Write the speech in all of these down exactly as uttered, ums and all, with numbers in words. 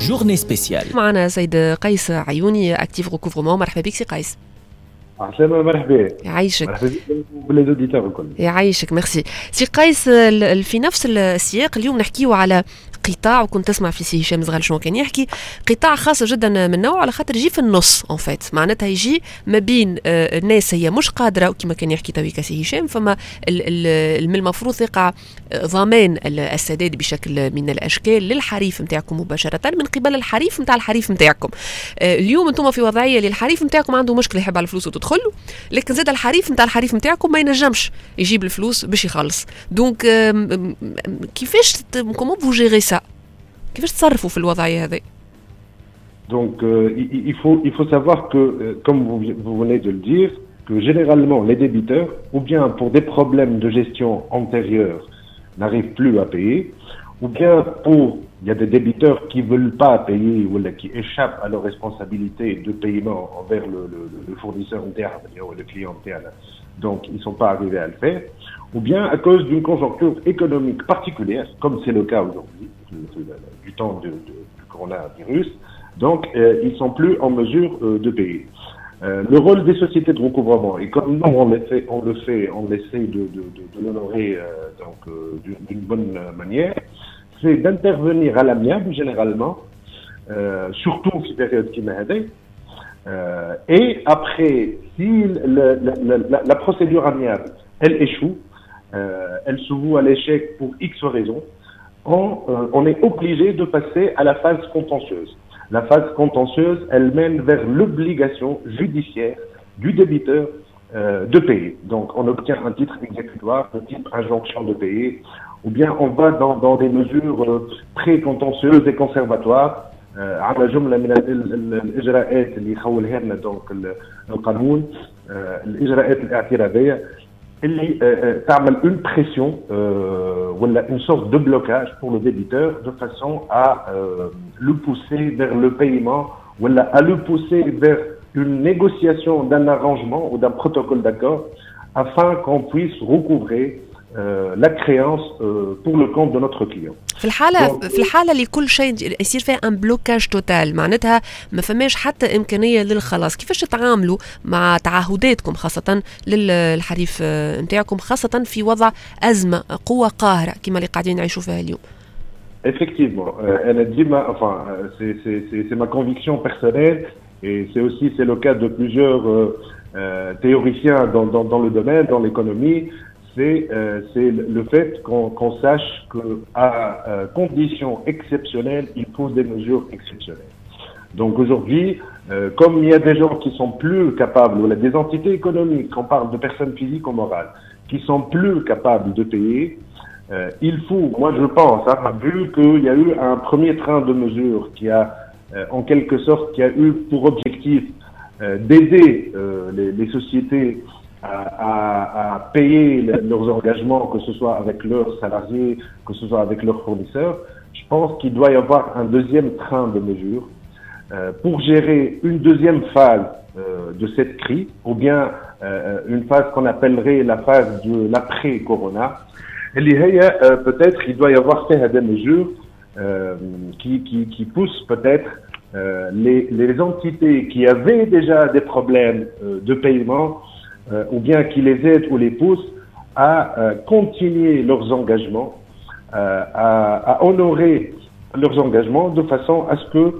journée spéciale. معنا سيد قيس عيوني اكتيف ريكوفرمون. مرحبا بك سي قيس. عسلامة، مرحبا. يعيشك. مرحبا بالأوديتور الكل. يعيشك، ميرسي. سي قيس، في نفس السياق اليوم نحكيو على قطاع، وكنت تسمع في سي هشام زغال شنو كان يحكي، قطاع خاص جدا من نوعه على خاطر يجي في النص اون فيت، معناتها يجي ما بين الناس هي مش قادره وكما كان يحكي تويكا سي هشام، فما من المفروض يقع ضمان السداد بشكل من الاشكال للحريف نتاعكم مباشره من قبل الحريف نتاع الحريف نتاعكم. اليوم انتم في وضعيه للحريف نتاعكم عنده مشكله يحب على الفلوس وتدخل له، لكن زاد الحريف نتاع الحريف نتاعكم ما ينجمش يجيب الفلوس باش يخلص. دونك كيفاش كومون فو جيري سا؟ كيفاش تصرفوا في الوضعيه هذه؟ Donc euh, il faut il faut savoir que euh, comme vous, vous venez de le dire, que généralement les débiteurs, ou bien pour des problèmes de gestion antérieurs, n'arrivent plus à payer, ou bien pour il y a des débiteurs qui veulent pas payer ou qui échappent à leur responsabilité de paiement envers le, le, le fournisseur interne ou le client interne, donc ils sont pas arrivés à le faire, ou bien à cause d'une conjoncture économique particulière, comme c'est le cas aujourd'hui du temps de, de, du coronavirus, donc euh, ils sont plus en mesure euh, de payer. Euh, le rôle des sociétés de recouvrement, et comme nous on le fait, on le fait, on essaie de, de, de, de l'honorer euh, donc euh, d'une bonne manière, c'est d'intervenir à l'amiable généralement, euh, surtout en période qui m'a aidé. Euh, et après, si le, le, le, la, la procédure amiable, elle échoue, euh, elle se voue à l'échec pour X raisons, on, euh, on est obligé de passer à la phase contentieuse. La phase contentieuse, elle mène vers l'obligation judiciaire du débiteur euh, de payer. Donc, on obtient un titre exécutoire de type injonction de payer, ou bien on va dans, dans des mesures euh, pré-contentieuses et conservatoires. على جملة من الإجراءات اللي يخولها لنا دونك القانون، الإجراءات الاعتراضية اللي تعمل une pression ولا une sorte de blocage pour le débiteur de façon à le pousser vers le paiement ولا à le pousser vers une négociation d'un arrangement ou d'un protocole d'accord afin qu'on puisse recouvrer Euh, la créance euh, pour le compte de notre client. في الحالة Donc, في الحالة اللي كل شيء يصير فيها ان بلوكاج توتال، معناتها ما فماش حتى إمكانية للخلاص، كيفاش تتعاملوا مع تعهداتكم خاصة للحريف نتاعكم، خاصة في وضع أزمة قوة قاهرة كما اللي قاعدين نعيشوا فيها اليوم؟ Effectivement, euh, elle a dit, ma, enfin, c'est, c'est, c'est, c'est ma conviction personnelle et c'est aussi c'est le cas de plusieurs euh, euh, théoriciens dans, dans, dans le domaine, dans l'économie. C'est, euh, c'est le fait qu'on, qu'on sache qu'à euh, conditions exceptionnelles, il faut des mesures exceptionnelles. Donc aujourd'hui, euh, comme il y a des gens qui sont plus capables, ou des entités économiques, on parle de personnes physiques ou morales, qui sont plus capables de payer, euh, il faut, moi je pense, hein, vu qu'il y a eu un premier train de mesures qui a, euh, en quelque sorte, qui a eu pour objectif euh, d'aider euh, les, les sociétés À, à, à payer leurs engagements, que ce soit avec leurs salariés, que ce soit avec leurs fournisseurs, je pense qu'il doit y avoir un deuxième train de mesures euh, pour gérer une deuxième phase euh, de cette crise, ou bien euh, une phase qu'on appellerait la phase de l'après-corona. Et euh, peut-être il doit y avoir fait des mesures euh, qui, qui, qui poussent peut-être euh, les, les entités qui avaient déjà des problèmes euh, de paiement, Euh, ou bien qui les aident ou les poussent à euh, continuer leurs engagements, euh, à, à honorer leurs engagements de façon à ce que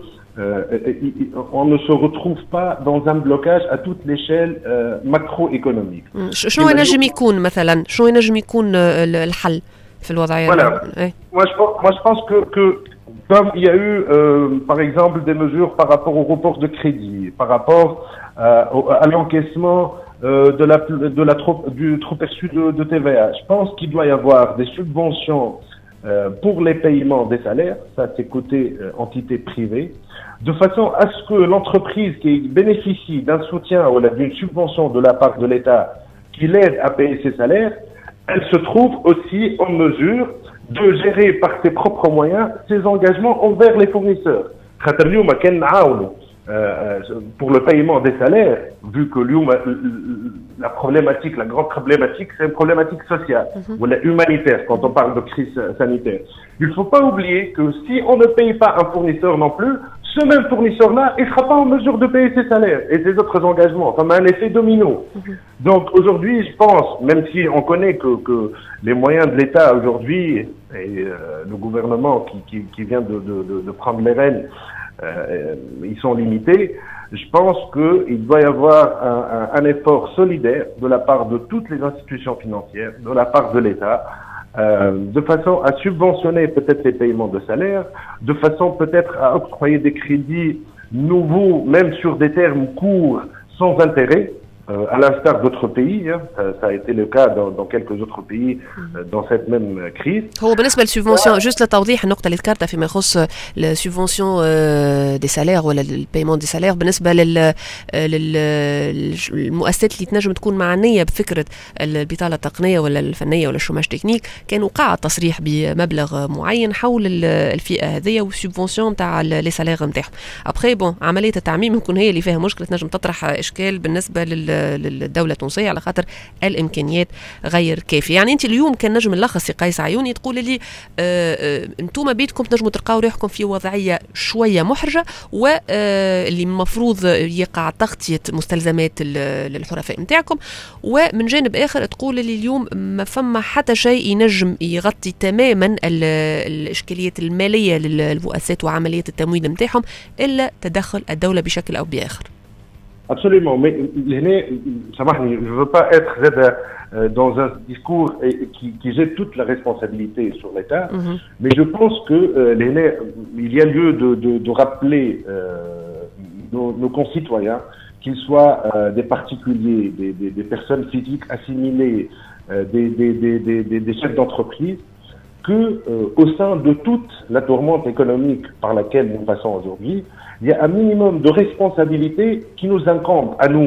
euh, on ne se retrouve pas dans un blocage à toute l'échelle euh, macroéconomique. شنو ينجم يكون مثلا؟ شنو ينجم يكون الحل في الوضعية؟ Voilà. Moi je pense, moi je pense que, que comme il y a eu euh, par exemple des mesures par rapport au report de crédit, par rapport euh, au, à l'encaissement Euh, de la, de la trop, du trop perçu de, de T V A. Je pense qu'il doit y avoir des subventions euh, pour les paiements des salaires, ça c'est côté euh, entité privée, de façon à ce que l'entreprise qui bénéficie d'un soutien ou d'une subvention de la part de l'État qui l'aide à payer ses salaires, elle se trouve aussi en mesure de gérer par ses propres moyens ses engagements envers les fournisseurs. pour le paiement des salaires, vu que la problématique, la grande problématique, c'est une problématique sociale mm-hmm. ou humanitaire quand on parle de crise sanitaire. Il ne faut pas oublier que si on ne paye pas un fournisseur non plus, ce même fournisseur-là, il ne sera pas en mesure de payer ses salaires et ses autres engagements, comme un effet domino. Mm-hmm. Donc aujourd'hui, je pense, même si on connaît que, que les moyens de l'État aujourd'hui et euh, le gouvernement qui, qui, qui vient de, de, de, de prendre les rênes, Euh, ils sont limités. Je pense qu'il doit y avoir un, un, un effort solidaire de la part de toutes les institutions financières, de la part de l'État, euh, de façon à subventionner peut-être les paiements de salaire, de façon peut-être à octroyer des crédits nouveaux, même sur des termes courts, sans intérêt, euh, à l'instar d'autres pays. Hein. Ça, ça a été le cas dans, dans quelques autres pays euh, dans cette même crise. هو بالنسبة للسubvention, juste لتوضيح النقطة اللي ذكرتها فيما يخص السubvention دي سالير ولا البيمون دي سالير بالنسبة لل للمؤسسات اللي تنجم تكون معنية بفكرة البطالة التقنية ولا الفنية ولا الشوماج تكنيك، كان وقع تصريح بمبلغ معين حول الفئة هذه والسubvention نتاع لي سالير نتاعهم. ابخي بون عملية التعميم يمكن هي اللي فيها مشكلة، تنجم تطرح اشكال بالنسبة لل للدولة التونسية على خاطر الإمكانيات غير كافية. يعني أنت اليوم كان نجم نلخص قيس عيوني تقول لي أنتم بيدكم تنجموا تلقاو روحكم في وضعية شوية محرجة، واللي المفروض يقع تغطية مستلزمات للحرفاء نتاعكم، ومن جانب آخر تقول لي اليوم ما فما حتى شيء ينجم يغطي تماما الإشكاليات المالية للمؤسسات وعملية التمويل نتاعهم إلا تدخل الدولة بشكل أو بآخر. Absolument, mais je ne veux pas être dans un discours qui, qui jette toute la responsabilité sur l'État, mm-hmm. mais je pense que euh, il y a lieu de, de, de rappeler euh, nos, nos concitoyens, qu'ils soient euh, des particuliers, des, des, des personnes physiques assimilées, euh, des, des, des, des, des chefs d'entreprise, que euh, au sein de toute la tourmente économique par laquelle nous passons aujourd'hui, il y a un minimum de responsabilité qui nous incombe à nous.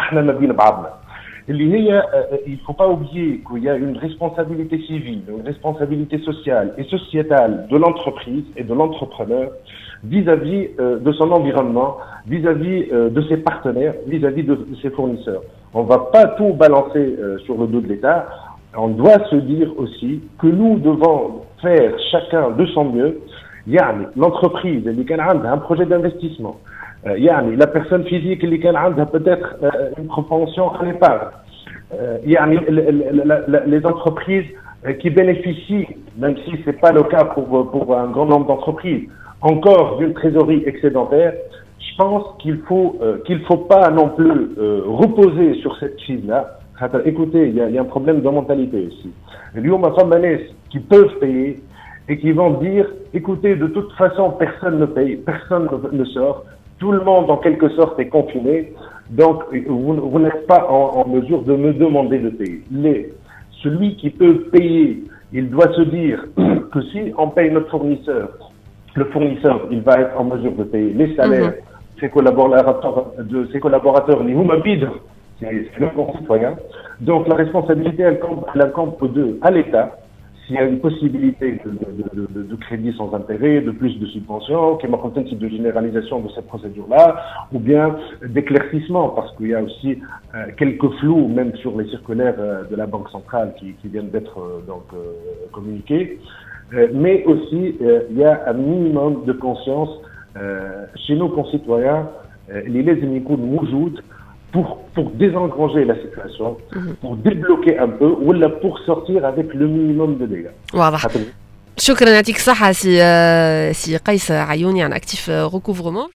Il ne faut pas oublier qu'il y a une responsabilité civile, une responsabilité sociale et sociétale de l'entreprise et de l'entrepreneur vis-à-vis euh, de son environnement, vis-à-vis euh, de ses partenaires, vis-à-vis de, de ses fournisseurs. On ne va pas tout balancer euh, sur le dos de l'État. On doit se dire aussi que nous devons faire chacun de son mieux. يعني l'entreprise اللي كان عندها un projet d'investissement, يعني la personne physique اللي كان عندها peut-être une propension à l'épargne, يعني les entreprises qui bénéficient, même si c'est pas le cas pour pour un grand nombre d'entreprises, encore d'une trésorerie excédentaire. Je pense qu'il faut euh, qu'il faut pas non plus euh, reposer sur cette crise-là. Écoutez, il y a, il y a un problème de mentalité ici. Il y a des femmes qui peuvent payer et qui vont dire, écoutez, de toute façon, personne ne paye, personne ne sort, tout le monde en quelque sorte est confiné, donc vous, vous n'êtes pas en, en mesure de me demander de payer. Les, celui qui peut payer, il doit se dire que si on paye notre fournisseur, le fournisseur, il va être en mesure de payer les salaires, mm-hmm. ses collaborateurs, de ses collaborateurs, les Houmabid, c'est le concitoyen. Donc la responsabilité, elle incombe, elle incombe aux deux, à l'État. S'il y a une possibilité de, de, de, de, de crédit sans intérêt, de plus de subventions, qui m'a un type de généralisation de ces procédures-là, ou bien d'éclaircissement, parce qu'il y a aussi euh, quelques flous, même sur les circulaires euh, de la Banque centrale qui, qui viennent d'être euh, donc euh, communiqués. Euh, mais aussi, euh, il y a un minimum de conscience euh, chez nos concitoyens, euh, les lézimicoud moujoud, pour, pour désengranger la situation, mm-hmm. pour débloquer un peu, ou là pour sortir avec le minimum de dégâts. واضح. شكرا يعطيك الصحة سي سي قيس عيوني عن اكتيف ريكوفرمون.